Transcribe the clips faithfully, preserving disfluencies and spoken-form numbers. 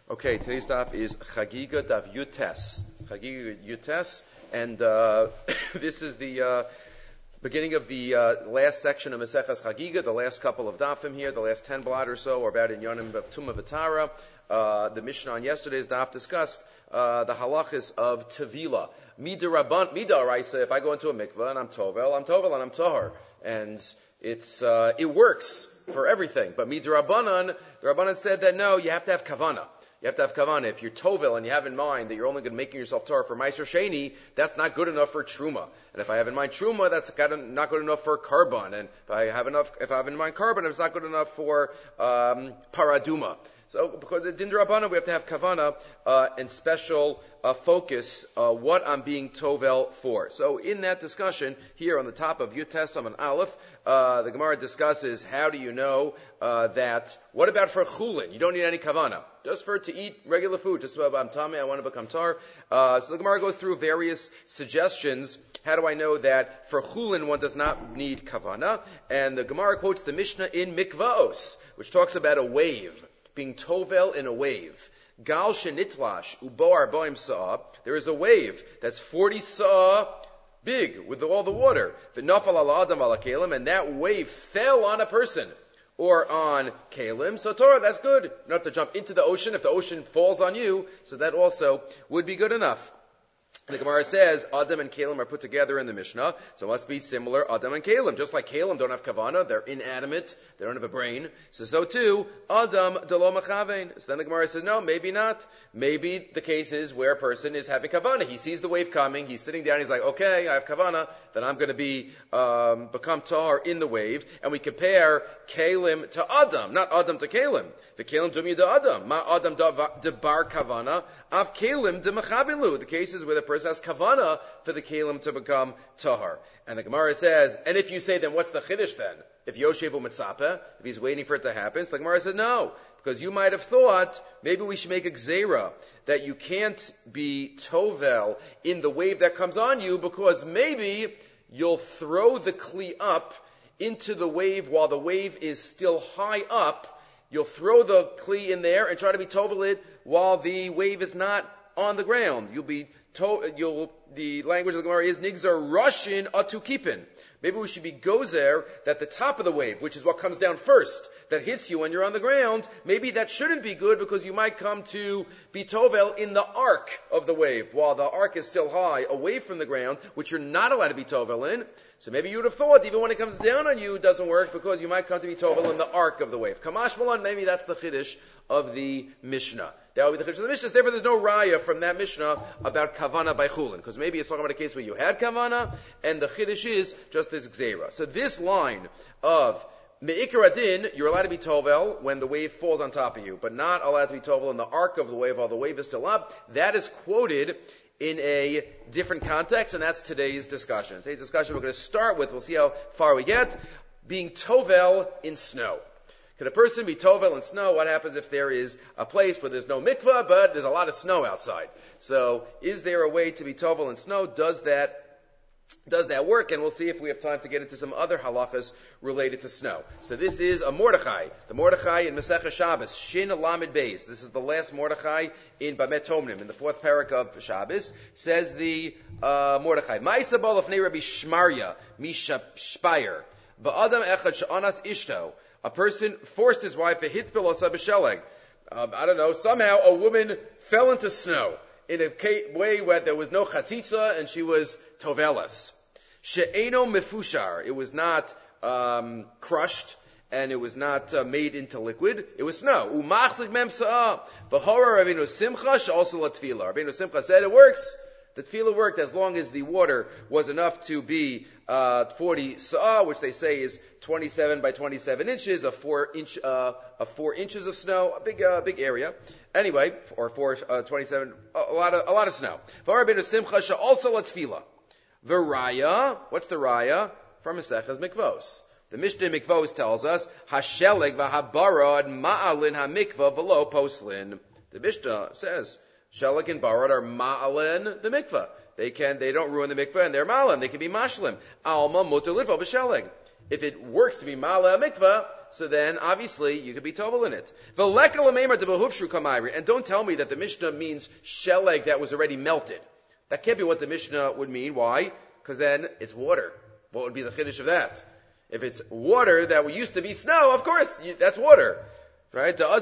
Okay, today's daf is Chagiga Daf Yutes. Chagiga Yutes, and uh, this is the uh, beginning of the uh, last section of Maseches Chagiga, the last couple of dafim here, the last ten blot or so, are about in Yonim of Tumah V'Tara. Uh, the Mishnah on yesterday's daf discussed uh, the halachas of Tevila. Mida Rabban, Mida Araisa, if I go into a mikveh and I'm Tovel, I'm Tovel and I'm Tahar. And it's uh, it works for everything. But Mida Rabbanan, the Rabbanan said that no, you have to have Kavana. You have to have kavanah. If you're tovel and you have in mind that you're only going to making yourself tar for meiser sheni, that's not good enough for truma. And if I have in mind truma, that's not good enough for carbon. And if I have enough, if I have in mind carbon, it's not good enough for um, paraduma. So, because the din d'Rabbanan, we have to have kavana uh, and special uh, focus uh, what I'm being tovel for. So, in that discussion here on the top of Yutes on Aleph, uh, the Gemara discusses how do you know uh, that? What about for chulin? You don't need any kavana, just for to eat regular food. Just about I'm tummy, I want to become tar. Uh, so the Gemara goes through various suggestions. How do I know that for chulin one does not need kavana? And the Gemara quotes the Mishnah in Mikvaos, which talks about a wave. Being tovel in a wave. Gal shenitlash ubo arbaim sa'a. There is a wave that's forty sa'a big with all the water. V'nafal ala adam ala kalim, and that wave fell on a person or on kalim. So Torah, that's good. You don't have to jump into the ocean if the ocean falls on you. So that also would be good enough. The Gemara says Adam and Kalim are put together in the Mishnah, so it must be similar Adam and Kalim. Just like Kalim don't have kavana, they're inanimate, they don't have a brain. So so too Adam delo machavein. So then the Gemara says no, maybe not. Maybe the case is where a person is having kavana. He sees the wave coming, he's sitting down, he's like, okay, I have kavana, then I'm going to be um, become tar in the wave, and we compare Kalim to Adam, not Adam to Kalim. The Kalim dumi de Adam, ma Adam de bar kavana, av Kalim de machabilu. The case is where the person has kavana for the kalim to become tahar. And the Gemara says, and if you say, then what's the chiddush then? If Yoshevu mitzapeh, if he's waiting for it to happen, so the Gemara says, no, because you might have thought, maybe we should make a gzeira, that you can't be tovel in the wave that comes on you, because maybe you'll throw the kli up into the wave while the wave is still high up. You'll throw the kli in there and try to be tovel it while the wave is not on the ground. You'll be to, you'll, the language of the Gemara is nigzar rushin atu kipin. Maybe we should be gozer that the top of the wave, which is what comes down first, that hits you when you're on the ground, maybe that shouldn't be good because you might come to be tovel in the arc of the wave, while the arc is still high, away from the ground, which you're not allowed to be tovel in. So maybe you would have thought, even when it comes down on you, it doesn't work because you might come to be tovel in the arc of the wave. Kamash Malan, maybe that's the chiddush of the Mishnah. That would be the chiddush of the Mishnah. Therefore, there's no raya from that Mishnah about kavana by chulin, because maybe it's talking about a case where you had kavana, and the chiddush is just this gzeira. So this line of Me'ikar adin, you're allowed to be tovel when the wave falls on top of you, but not allowed to be tovel in the arc of the wave while the wave is still up. That is quoted in a different context, and that's today's discussion. Today's discussion we're going to start with, we'll see how far we get, being tovel in snow. Could a person be tovel in snow? What happens if there is a place where there's no mikvah, but there's a lot of snow outside? So, is there a way to be tovel in snow? Does that Does that work? And we'll see if we have time to get into some other halachas related to snow. So this is a Mordechai. The Mordechai in Masechah Shabbos, Shin Lamed Beis. This is the last Mordechai in Bamet Tomnim, in the fourth parak of Shabbos. Says the uh, Mordechai, Ma'isa bol afnei Rabbi Shmarya, Misha Shpayer, Ba'adam echad she'anas ishto. A person forced his wife a hitpil osa b'sheleg. Um, I don't know, somehow a woman fell into snow in a way where there was no chatzitza and she was tovelas. She'eno mefushar. It was not um, crushed and it was not uh, made into liquid. It was snow. Umachlik mem sa'ah. V'hora Rabbeinu Simcha she'also la tefillah. Rabbeinu Simcha said it works. The tefillah worked as long as the water was enough to be uh, forty sa'ah, which they say is twenty-seven by twenty-seven inches, a four inch, uh, of four inches of snow, a big, uh, big area. Anyway, or four, uh, twenty-seven, a lot of, a lot of snow. V'arabinu simcha she'alsa la tefillah. V'raya, what's the raya? From Maseches Mikvos. The Mishnah Mikvos tells us, hasheleg v'habarad ma'alin ha'mikvah v'lo poslin. The Mishnah says, Sheleg and Barad are ma'alen the mikvah. They can, they don't ruin the mikvah and they're ma'alim. They can be mashlim. Alma mutar litva b'sheleg. If it works to be ma'ala mikvah, so then obviously you could be tovel in it. And don't tell me that the Mishnah means sheleg that was already melted. That can't be what the Mishnah would mean. Why? Because then it's water. What would be the chiddush of that? If it's water that used to be snow, of course, that's water. Right? So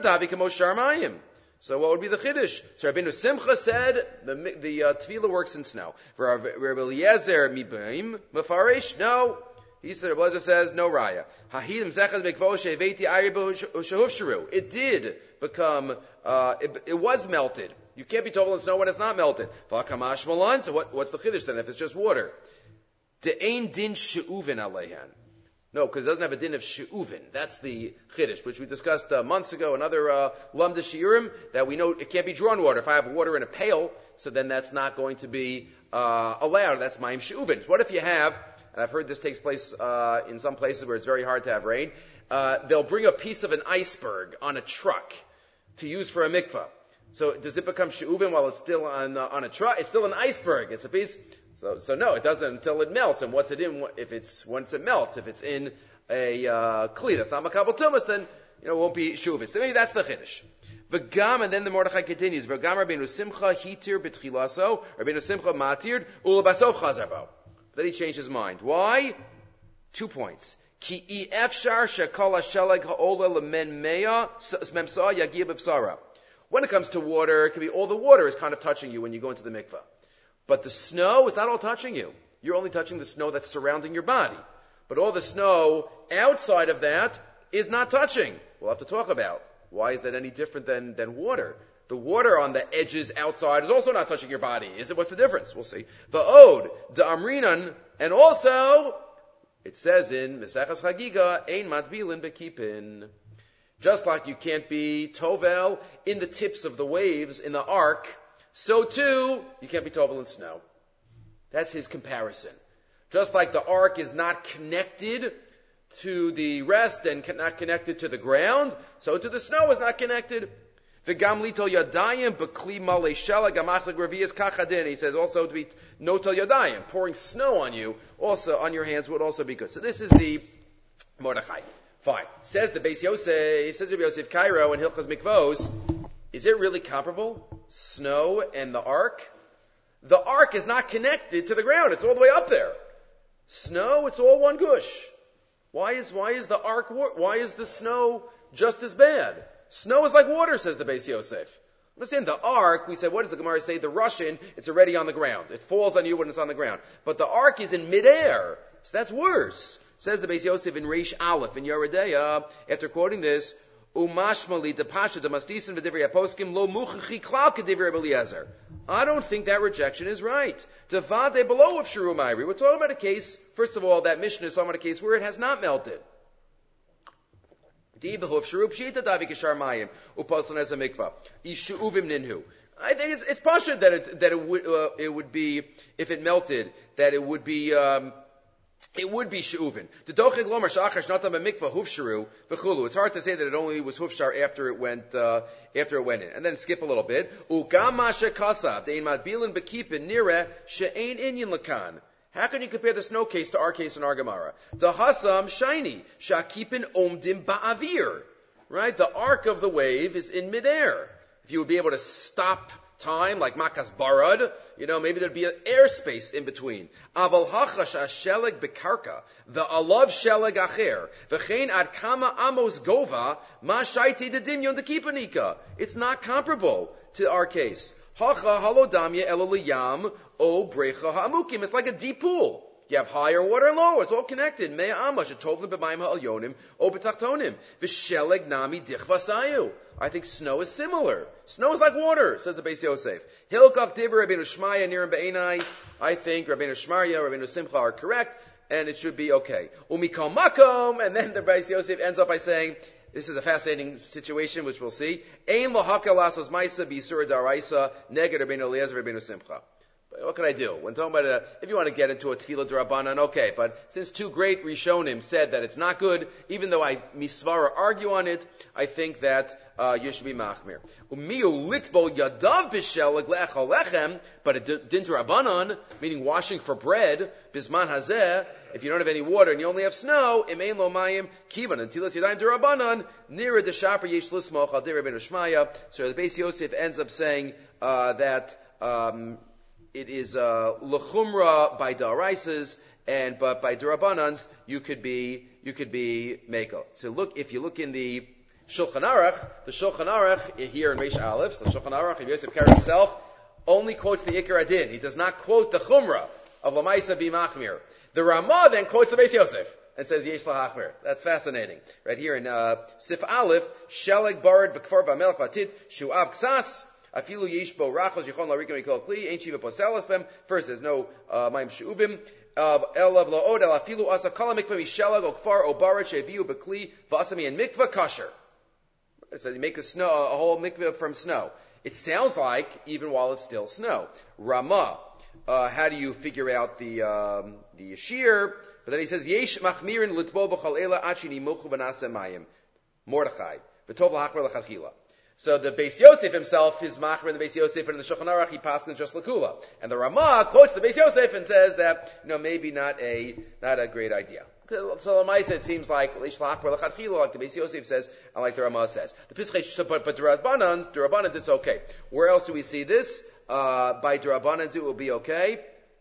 what would be the chiddush? So Rabbeinu Simcha said the the uh, tefillah works in snow. For Rabbi Eliezer mibaim mafarish, no. He said, Rabbi Eliezer says no raya. It did become, uh, it, it was melted. You can't be tovel in snow when it's not melted. So what, what's the chiddush then if it's just water? De'ein din she'uvin aleihan. No, because it doesn't have a din of she'uvin. That's the chiddush, which we discussed uh, months ago. Another uh, lamda shiurim that we know it can't be drawn water. If I have water in a pail, so then that's not going to be uh, allowed. That's ma'im she'uvin. What if you have, and I've heard this takes place uh, in some places where it's very hard to have rain, uh, they'll bring a piece of an iceberg on a truck to use for a mikvah. So does it become she'uvin while it's still on uh, on a truck? It's still an iceberg. It's a piece. So, so no, it doesn't until it melts. And what's it in? If it's once it melts, if it's in a uh, kli that's not makabel tumas, then you know it won't be shuvin. So maybe that's the chiddush. V'gam, and then the Mordechai continues. V'gam Rabbeinu Simcha hitir b'tchilaso, Rabbeinu Simcha matir ulabasov chazarbo. Then he changed his mind. Why? Two points. Ki I efshar shekol hasheleg ha'ola lemen mea memsa yagir b'psara. When it comes to water, it can be all the water is kind of touching you when you go into the mikveh. But the snow is not all touching you. You're only touching the snow that's surrounding your body. But all the snow outside of that is not touching. We'll have to talk about why is that any different than, than water. The water on the edges outside is also not touching your body. Is it? What's the difference? We'll see. The Od, the Amrinan, and also it says in Mesechas Chagiga, Ein matbilin bekipin. Just like you can't be tovel in the tips of the waves in the ark, so too, you can't be tovel in snow. That's his comparison. Just like the ark is not connected to the rest and not connected to the ground, so too the snow is not connected. He says also to be no tel yadayim, pouring snow on you, also on your hands would also be good. So this is the Mordechai. Fine. Says the Beis Yosef, says Rabbi Yosef Cairo and Hilchas Mikvos, is it really comparable? Snow and the ark? The ark is not connected to the ground. It's all the way up there. Snow, it's all one gush. Why is, why is the ark, why is the snow just as bad? Snow is like water, says the Beis Yosef. Understand, the ark, we said, what does the Gemara say? The Russian, it's already on the ground. It falls on you when it's on the ground. But the ark is in midair. So that's worse. Says the Beis Yosef in Reish Aleph in Yoredeya, after quoting this, Umashmali de Pasha de Mastisin v'divrei Aposkim lo muchachi klal k'divrei Rabbi Eliezer. I don't think that rejection is right. Devade below of Shiru Ma'iri. We're talking about a case, first of all, that Mishnah is talking about a case where it has not melted. I think it's, it's Pasha that it, that it would, uh, it would be, if it melted, that it would be, um, It would be she'uvin. It's hard to say that it only was hufshar after it went uh, after it went in, and then skip a little bit. How can you compare the snow case to our case in our Gemara? The hasam shiny shakipin omdim ba'avir. Right, the arc of the wave is in midair. If you would be able to stop time, like Makas Barad, you know, maybe there'd be an airspace in between. Aval hachash asheleg bekarka, the alav sheleg acher, v'chein ad kama amos gova, ma shaiti de dimyon de kipanika. It's not comparable to our case. Hacha halodamya eloliyam o brecha ha'amukim. It's like a deep pool. You have higher water and lower. It's all connected. Mea amash, etovlim b'mayim ha'alyonim, o b'tachtonim. V'sheleg nami dichvasayu. I think snow is similar. Snow is like water, says the Beis Yosef. Hilkach divrei Rabbeinu Shmaya nirim be'enai. I think Rabbeinu Shmaya, Rabbeinu Simcha are correct, and it should be okay. Umikol makom, and then the Beis Yosef ends up by saying, this is a fascinating situation, which we'll see. Ein lohaka lasos ma'isa b'yisur daraisa neged Rabbeinu Eliezer Rabbeinu Simcha. But what can I do? When talking about a, if you want to get into a tefillah d'Rabbanan, okay. But since two great Rishonim said that it's not good, even though I misvara argue on it, I think that uh, you should be machmir. Umiu litbol yadav b'sheleg le'echal lechem, but a din d'Rabbanan, meaning washing for bread, bisman hazeh, if you don't have any water and you only have snow, imein lo mayim kivan untilas yadayim d'Rabbanan, nira d'shaper yesh l'smoch al d'Rabbi Shmaya. So the Beis Yosef ends up saying uh, that um, it is uh, l'chumra by da'araisas, and but by d'Rabbanans you could be you could be meko. So look, if you look in the Shulchan Aruch, the Shulchan Aruch here in Reish Aleph, so the Shulchan Aruch, Rabbi Yosef Karo himself only quotes the Ikar Adin. He does not quote the Chumrah of Lamaisa B'Machmir. The Ramah then quotes the Beis Yosef and says Yesh Lahachmir. That's fascinating. Right here in uh, Sif Aleph, Sheleg Barid V'Kfar V'Melech V'Atid Shu'av Ksas Afilu Yesh Bo Rachos Yichon Larikim Mikol Kli Ain't Shiva Poselas Bem. First, there's no uh, Maim She'uvim. Of elav laod elafilu asa kala mikvah mishelag okfar obarat sheviu bekli v'asami and mikvah kasher. It says you make a snow a whole mikvah from snow. It sounds like even while it's still snow. Ramah, uh, how do you figure out the um, the yashir? But then he says yesh machmirin litbo b'chol ela achini mochu v'naseh mayim. Mordechai v'tov lahachmer lechachila. So the Beis Yosef himself is machmer in the Beis Yosef, and in the Shulchan Aruch he paskins just lakula. And the Ramah quotes the Beis Yosef and says that, you know, maybe not a not a great idea. So Lamaisa, it seems like like the Beis Yosef says, and like the Ramah says. The Pischei, but but D'Rabbanans, D'Rabbanans, it's okay. Where else do we see this? Uh, by D'Rabbanans, it will be okay.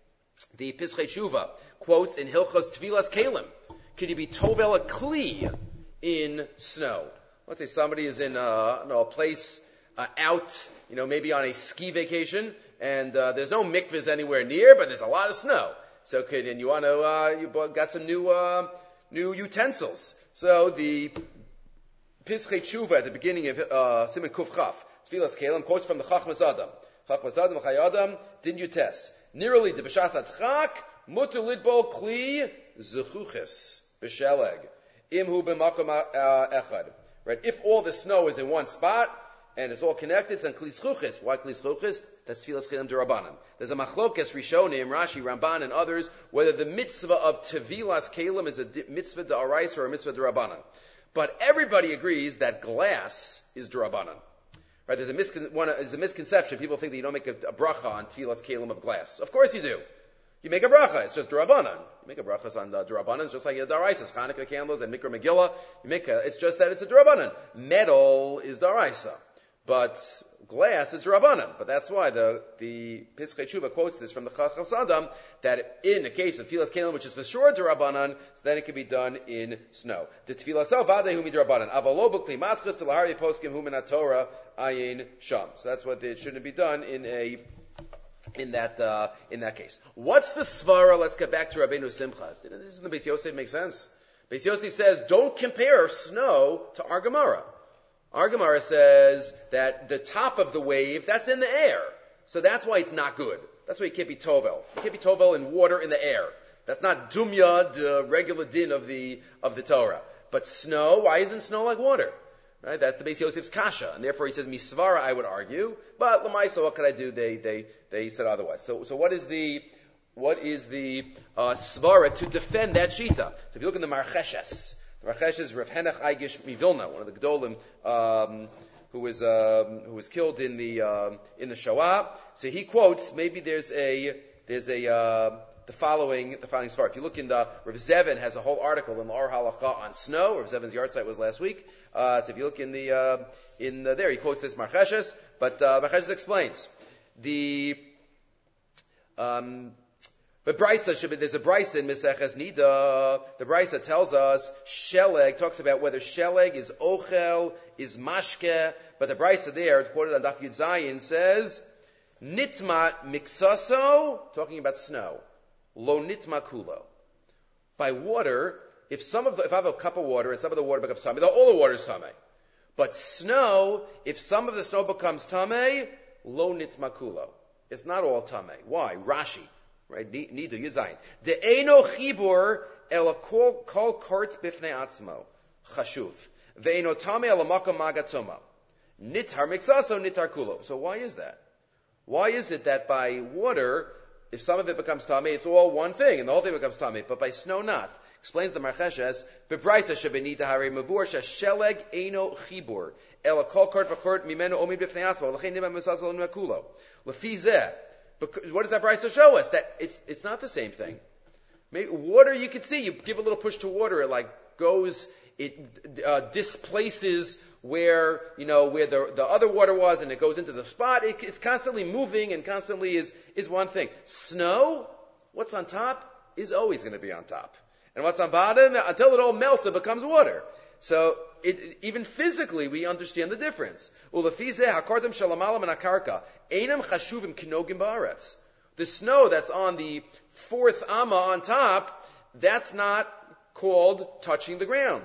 The Pischei Tshuva quotes in Hilchos Tvilas Kalim. Could you be tovel a kli in snow? Let's say somebody is in uh, you know, a place uh, out, you know, maybe on a ski vacation, and uh, there's no mikvahs anywhere near, but there's a lot of snow. So, could and you want to, uh, you got some new uh, new utensils. So the Pischei Tshuva at the beginning of uh, Siman Kuf Chaf, Tfilas Kalim, quotes from the Chachmas Adam. Chachmas Adam, Chai Adam, Din Yutes. Nirali de B'shas Atchak, Mutter Lidbo Kli Zechuches B'sheleg. Imhu B'makom Echad. Right? If all the snow is in one spot and it's all connected, then klis chuchis. Why klis chuchis? That's tfilas chelim d'Rabbanan. There's a machlokes Rishonim, Rashi, Ramban, and others whether the mitzvah of tevilas kelim is a mitzvah d'Oraisa or a mitzvah d'Rabbanan. But everybody agrees that glass is d'Rabbanan. Right? There's a, miscon- one, there's a misconception. People think that you don't make a, a bracha on tevilas kelim of glass. Of course you do. You make a bracha. It's just d'Rabbanan. You make a bracha on uh, d'Rabbanan. It's just like a d'Oraisa, Chanukah candles and Mikra Megillah. You make a, it's just that it's a d'Rabbanan. Metal is d'Oraisa, but glass is d'Rabbanan. But that's why the the Pischei Tshuva quotes this from the Chachmas Adam that in the case of Tfilas Kelim, which is for sure d'Rabbanan, so then it can be done in snow. The Tfilasah vadehu midrabbanan. Avalo b'kli matchis to lahari poskim hu min Torah ayin sham. So that's what it shouldn't be done in a In that uh, in that case, what's the svara? Let's get back to Rabbeinu Simcha. Doesn't the Beis Yosef make sense? Beis Yosef says, don't compare snow to our Gemara. Our Gemara says that the top of the wave, that's in the air, so that's why it's not good. That's why you can't be tovel. You can't be tovel in water in the air. That's not dumya, the regular din of the of the Torah. But snow, why isn't snow like water? Right, that's the Beis Yosef's kasha, and therefore he says misvara. I would argue, but l'maisa, what could I do? They they they said otherwise. So so what is the what is the uh, svara to defend that shita? So if you look in the Marcheshes, the Marcheshes Rav Henach Aigish Mivilna, one of the Gedolim, um, who was um, who was killed in the um, in the Shoah. So he quotes maybe there's a there's a uh, the following the following svara. If you look in the Rav Zevin has a whole article in the Or Halacha on snow. Rav Zevin's yard site was last week. Uh, so if you look in the uh, in the, there, he quotes this Marcheshes, but uh, Marcheshes explains the um, but Brisa should be, there's a Brisa in Meseches Nida. The Brisa tells us Sheleg talks about whether Sheleg is Ochel, is Mashke, but the Brisa there, quoted on Daf Yud Zayin, says Nitma Miksaso, talking about snow, Lo Nitma Kulo. By water. If some of the, if I have a cup of water and some of the water becomes tamei, all the water is tamei. But snow, if some of the snow becomes tamei, lo nitmakulo. It's not all tamei. Why? Rashi, right? Nidu Yuzayin. De eno chibur el kol kol kort bifnei atzmo chashuv ve'eno tamei el makom magatoma nitar mixaso nitar kulo. So why is that? Why is it that by water, if some of it becomes tamei, it's all one thing, and the whole thing becomes tamei, but by snow not? Explains the Marcheshes, Bebraisa shebenita hare mavur sheleg eino chibur ela kol kort v'kort mimenu omid b'fnei asma l'chein nima mesazol n'akulo l'fi zeh. What does that Braisa show us? That it's it's not the same thing. Maybe water you can see. You give a little push to water, it like goes, it uh, displaces where you know where the the other water was, and it goes into the spot. It, it's constantly moving and constantly is is one thing. Snow, what's on top is always going to be on top. And what's on bottom, until it all melts, it becomes water. So, it, even physically, we understand the difference. The snow that's on the fourth amma on top, that's not called touching the ground.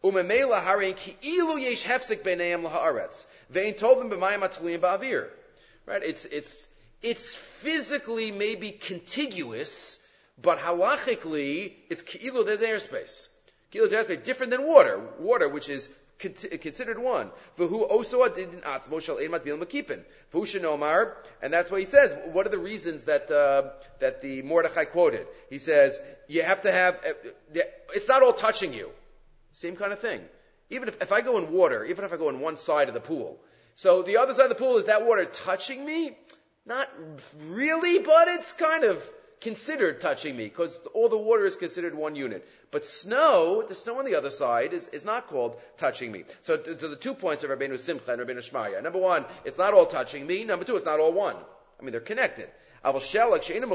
Right? It's, it's, it's physically maybe contiguous, but halachically, it's ki'ilu, there's airspace. Ki'ilu, there's airspace, different than water. Water, which is con- considered one. V'hu oso adidin atzmo shal ein matbil makipin. V'hu shenomar, and that's what he says. What are the reasons that, uh, that the Mordechai quoted? He says, you have to have, uh, it's not all touching you. Same kind of thing. Even if, if I go in water, even if I go in one side of the pool, so the other side of the pool, is that water touching me? Not really, but it's kind of considered touching me, because all the water is considered one unit. But snow, the snow on the other side, is, is not called touching me. So to, to the two points of Rabbeinu Simcha and Rabbeinu Shmaya. Number one, it's not all touching me. Number two, it's not all one. I mean, they're connected. If you look in the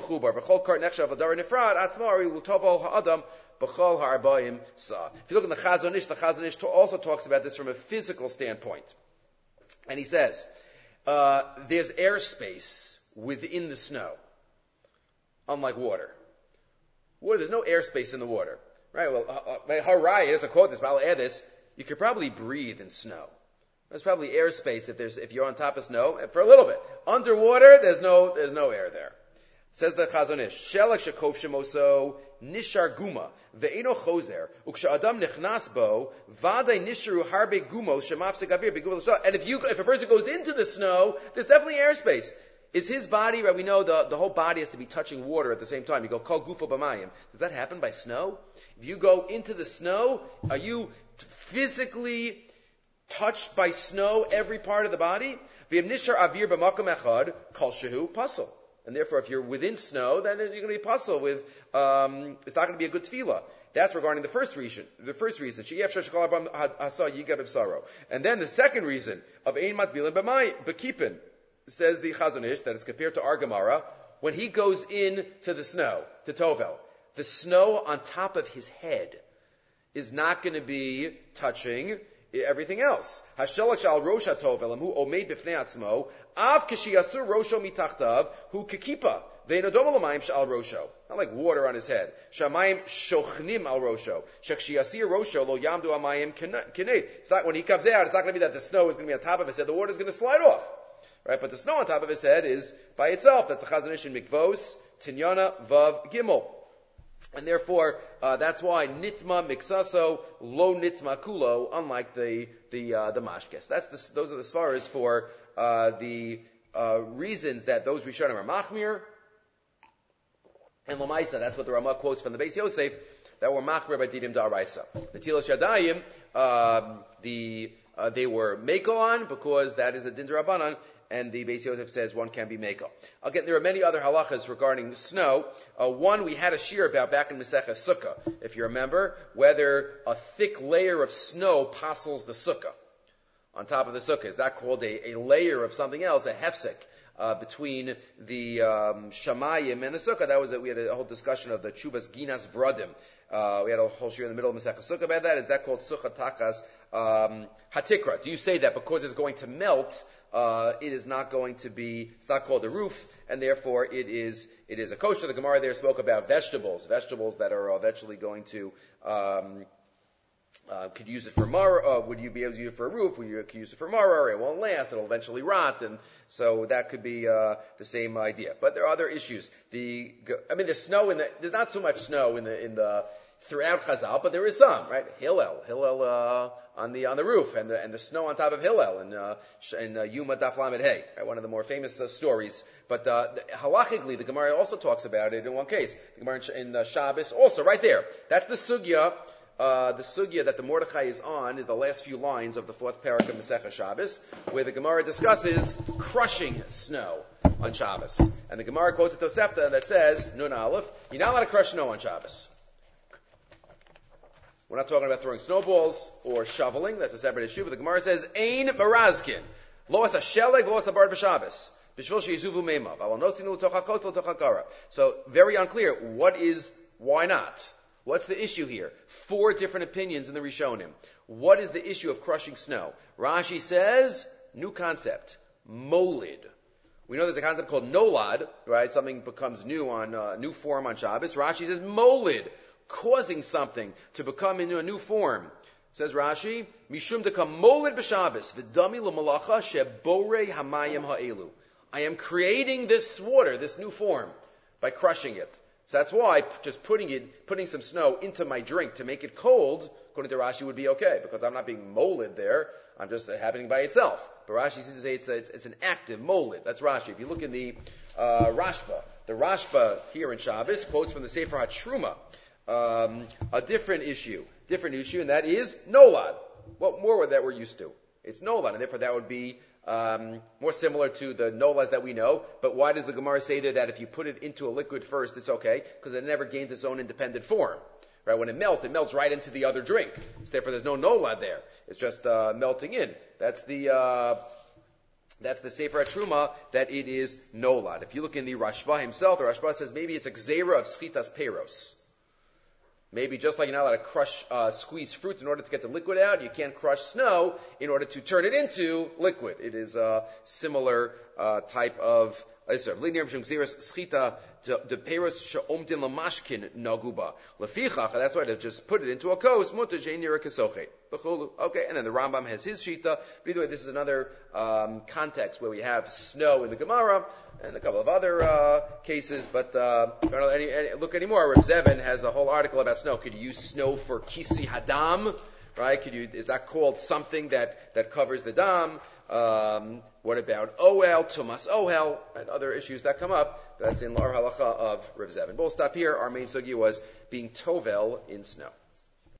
Chazon Ish, the Chazon Ish also talks about this from a physical standpoint. And he says, uh, there's airspace within the snow. Unlike water. Water, there's no airspace in the water. Right? Well, Harai, there's a quote this, but I'll add this. You could probably breathe in snow. There's probably airspace if there's, if you're on top of snow, for a little bit. Underwater, there's no, there's no air there. Says the Chazon Ish, Shelach shekov shemoso nishar guma ve'eno chozer uksha adam nichnas bo vaday nisharu harbe gumos shemafsek avir begumos l'shah. And if you, if a person goes into the snow, there's definitely airspace. Is his body, right, we know the, the whole body has to be touching water at the same time. You go, kol gufo b'mayim. Does that happen by snow? If you go into the snow, are you physically touched by snow every part of the body? V'yem nishar avir b'makom echad kol shehu pasol. And therefore, if you're within snow, then you're going to be pasol with, um, it's not going to be a good tefillah. That's regarding the first reason. The first reason, and then the second reason of ein matbilin b'kipin. Says the Chazon Ish, that is compared to our Gemara, when he goes in to the snow, to Tovel, the snow on top of his head is not going to be touching everything else. Hashelach shal rosh hatovel, hu omeid b'fnei atzmo, av k'shiyasur rosho mitachtav, hu kekipa, ve'enodom l'mayim shal rosho. Not like water on his head. Shamayim shochnim al rosho. Shekshiyasir rosho lo yamdu amayim kinei. It's not, when he comes out, it's not going to be that the snow is going to be on top of his head, the water is going to slide off. Right, but the snow on top of his head is by itself. That's the Chazon Ish in Mikvos, Tinyana, Vav, Gimel. And therefore, uh, that's why Nitma Miksaso, Lo Nitma Kulo, unlike the, the, uh, the Mashkes. That's the, those are the svaras for, uh, the, uh, reasons that those Rishonim are Machmir. And Lamaisa, that's what the Ramah quotes from the Beis Yosef, that were Machmir by Didim Da'araisa. The Tilos Yadayim, uh, the, uh, they were Meiko on, because that is a Din Rabbanan, and the Beis Yosef says one can be Meiko. Again, there are many other halachas regarding snow. Uh, one we had a shir about back in Maseches Sukkah, if you remember, whether a thick layer of snow passels the sukkah. On top of the sukkah. Is that called a, a layer of something else, a hefsek, uh, between the um, shamayim and the sukkah? That was a, we had a whole discussion of the chuvas ginas vradim. Uh, we had a whole shir in the middle of Maseches Sukkah about that. Is that called sukkah takas um, hatikra? Do you say that because it's going to melt, Uh, it is not going to be, it's not called a roof, and therefore it is, it is a kosher. The Gemara there spoke about vegetables, vegetables that are eventually going to, um, uh, could use it for mar, uh, would you be able to use it for a roof? Would you could use it for maror? It won't last, it'll eventually rot, and so that could be, uh, the same idea. But there are other issues. The, I mean, there's snow in the, there's not so much snow in the, in the, throughout Chazal, but there is some, right? Hillel, Hillel uh, on the on the roof, and the and the snow on top of Hillel, and uh, and uh, Yuma Daf Lamed Hey, right? One of the more famous uh, stories. But uh, halachically, the Gemara also talks about it in one case. The Gemara in, in uh, Shabbos, also right there. That's the sugya. Uh, the sugya that the Mordechai is on is the last few lines of the fourth parak of Masechah Shabbos, where the Gemara discusses crushing snow on Shabbos. And the Gemara quotes a Tosefta that says, Nun Aleph, you're not allowed to crush snow on Shabbos. We're not talking about throwing snowballs or shoveling. That's a separate issue. But the Gemara says, Ein Marazkin. Lo as a sheleg, lo as a bar b'Shabbos. B'shvil sheyizuvu meimav. Aval nosinu l'tochakot l'tochakara. So, very unclear. What is, why not? What's the issue here? Four different opinions in the Rishonim. What is the issue of crushing snow? Rashi says, new concept. Molid. We know there's a concept called nolad, right? Something becomes new on, uh, new form on Shabbos. Rashi says, molid. Causing something to become into a new form. Says Rashi, Mishum dekam molid b'Shabbos, v'dami l'malacha sheborei hamayim ha'elu. I am creating this water, this new form, by crushing it. So that's why just putting it, putting some snow into my drink to make it cold, according to Rashi, would be okay, because I'm not being molid there. I'm just uh, happening by itself. But Rashi seems to say it's, a, it's, it's an active molid. That's Rashi. If you look in the uh, Rashba, the Rashba here in Shabbos quotes from the Sefer HaTruma, Um, a different issue, different issue, and that is nolad. What more that we're used to? It's nolad, and therefore that would be um, more similar to the nolads that we know. But why does the Gemara say that if you put it into a liquid first, it's okay? Because it never gains its own independent form. Right? When it melts, it melts right into the other drink. So therefore, there's no nolad there. It's just uh, melting in. That's the uh, that's the Sefer HaTruma, that it is nolad. If you look in the Rashba himself, the Rashba says maybe it's a gzeira of schitas peiros. Maybe just like you're not allowed to crush, uh, squeeze fruit in order to get the liquid out, you can't crush snow in order to turn it into liquid. It is a similar uh, type of That's why to just put it into a kos. Okay, and then the Rambam has his shita. But either way, this is another um, context where we have snow in the Gemara and a couple of other uh, cases. But uh, I don't know any, any, look anymore. Reb Zevin has a whole article about snow. Could you use snow for kisi hadam? Right? Could you? Is that called something that, that covers the dam? Um, what about Ohel, Tumas Ohel, and other issues that come up? That's in Lar Halacha of Reb Zevin. We'll stop here. Our main sugi was being tovel in snow.